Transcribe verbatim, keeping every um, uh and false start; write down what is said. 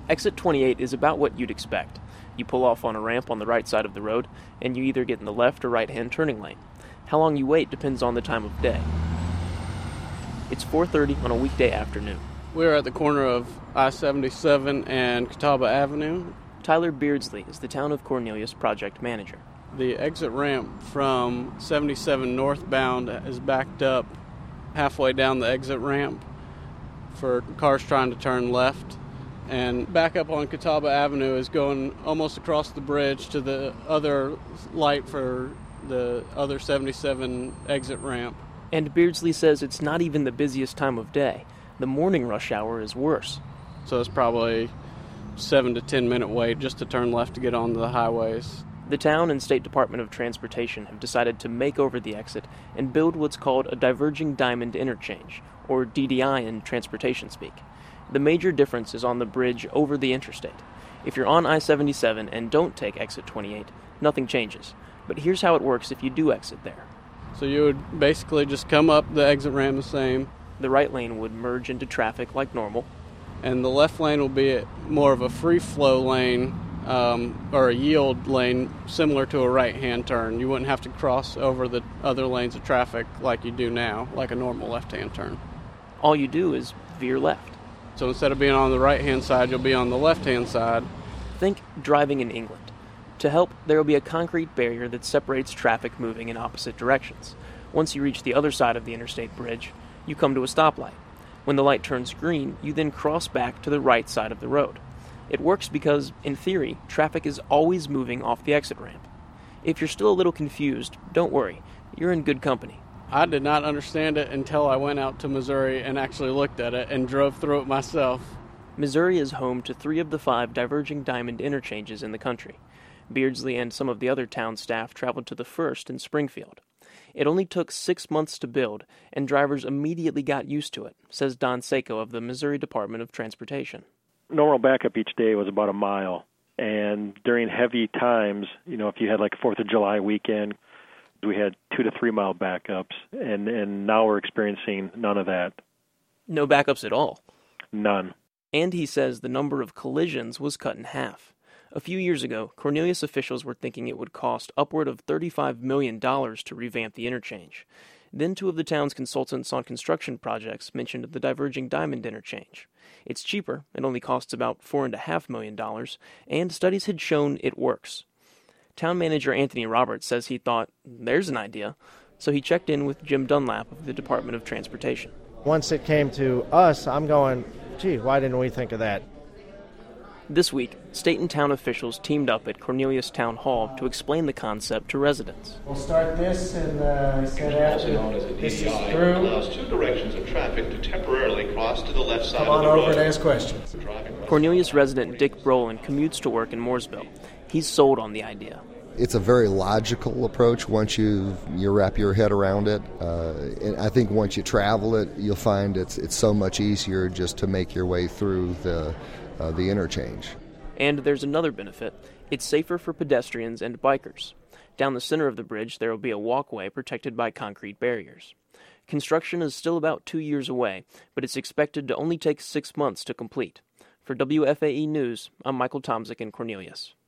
Exit twenty-eight is about what you'd expect. You pull off on a ramp on the right side of the road, and you either get in the left or right-hand turning lane. How long you wait depends on the time of day. It's four thirty on a weekday afternoon. We're at the corner of I seventy-seven and Catawba Avenue. Tyler Beardsley is the Town of Cornelius project manager. The exit ramp from seventy-seven northbound is backed up halfway down the exit ramp for cars trying to turn left. And back up on Catawba Avenue is going almost across the bridge to the other light for the other seventy-seven exit ramp. And Beardsley says it's not even the busiest time of day. The morning rush hour is worse. So it's probably seven to ten minute wait just to turn left to get onto the highways. The town and State Department of Transportation have decided to make over the exit and build what's called a diverging diamond interchange, or D D I in transportation speak. The major difference is on the bridge over the interstate. If you're on I seventy-seven and don't take exit twenty-eight, nothing changes. But here's how it works if you do exit there. So you would basically just come up the exit ramp the same. The right lane would merge into traffic like normal. And the left lane will be more of a free flow lane, um, or a yield lane, similar to a right-hand turn. You wouldn't have to cross over the other lanes of traffic like you do now, like a normal left-hand turn. All you do is veer left. So instead of being on the right-hand side, you'll be on the left-hand side. Think driving in England. To help, there will be a concrete barrier that separates traffic moving in opposite directions. Once you reach the other side of the interstate bridge, you come to a stoplight. When the light turns green, you then cross back to the right side of the road. It works because, in theory, traffic is always moving off the exit ramp. If you're still a little confused, don't worry. You're in good company. I did not understand it until I went out to Missouri and actually looked at it and drove through it myself. Missouri is home to three of the five diverging diamond interchanges in the country. Beardsley and some of the other town staff traveled to the first in Springfield. It only took six months to build, and drivers immediately got used to it, says Don Seiko of the Missouri Department of Transportation. Normal backup each day was about a mile, and during heavy times, you know, if you had like a fourth of July weekend, we had two to three mile backups, and, and now we're experiencing none of that. No backups at all? None. And he says the number of collisions was cut in half. A few years ago, Cornelius officials were thinking it would cost upward of thirty-five million dollars to revamp the interchange. Then two of the town's consultants on construction projects mentioned the diverging diamond interchange. It's cheaper, it only costs about four point five million dollars, and studies had shown it works. Town manager Anthony Roberts says he thought, there's an idea, so he checked in with Jim Dunlap of the Department of Transportation. Once it came to us, I'm going, gee, why didn't we think of that? This week, state and town officials teamed up at Cornelius Town Hall to explain the concept to residents. We'll start this, and uh, said after this is through, allows two directions of traffic to temporarily cross to the left side come on of the road. over and ask questions. Cornelius resident Dick Brolin commutes to work in Mooresville. He's sold on the idea. It's a very logical approach once you you wrap your head around it. Uh, and I think once you travel it, you'll find it's it's so much easier just to make your way through the uh, the interchange. And there's another benefit. It's safer for pedestrians and bikers. Down the center of the bridge, there will be a walkway protected by concrete barriers. Construction is still about two years away, but it's expected to only take six months to complete. For W F A E News, I'm Michael Tomzik in Cornelius.